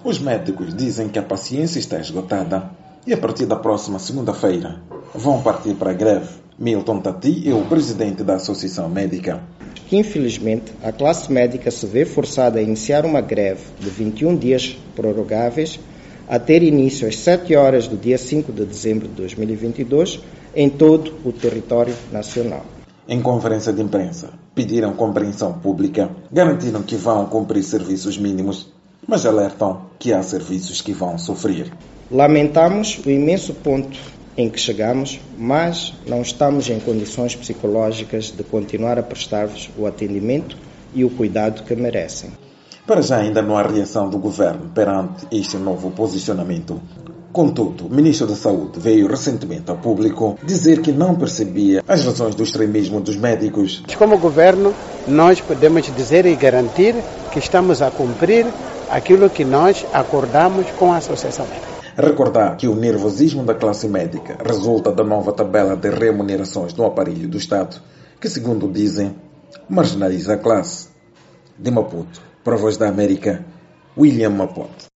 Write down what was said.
Os médicos dizem que a paciência está esgotada e a partir da próxima segunda-feira vão partir para a greve. Milton Tati é o presidente da Associação Médica. Infelizmente, a classe médica se vê forçada a iniciar uma greve de 21 dias prorrogáveis a ter início às 7 horas do dia 5 de dezembro de 2022 em todo o território nacional. Em conferência de imprensa, pediram compreensão pública, garantiram que vão cumprir serviços mínimos, mas alertam que há serviços que vão sofrer. Lamentamos o imenso ponto em que chegamos, mas não estamos em condições psicológicas de continuar a prestar-vos o atendimento e o cuidado que merecem. Para já ainda não há reação do governo perante este novo posicionamento. Contudo, o ministro da Saúde veio recentemente ao público dizer que não percebia as razões do extremismo dos médicos. Como governo, nós podemos dizer e garantir que estamos a cumprir aquilo que nós acordamos com a Associação Médica. Recordar que o nervosismo da classe médica resulta da nova tabela de remunerações no aparelho do Estado, que, segundo dizem, marginaliza a classe. De Maputo, para a Voz da América, William Maponte.